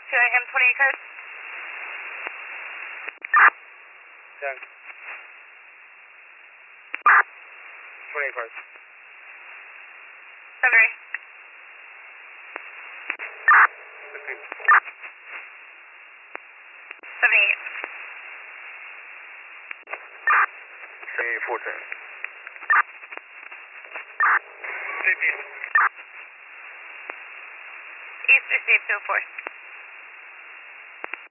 M28 code. Check. 28 code. 73. 15. 78. 14. 50. East Receive 204.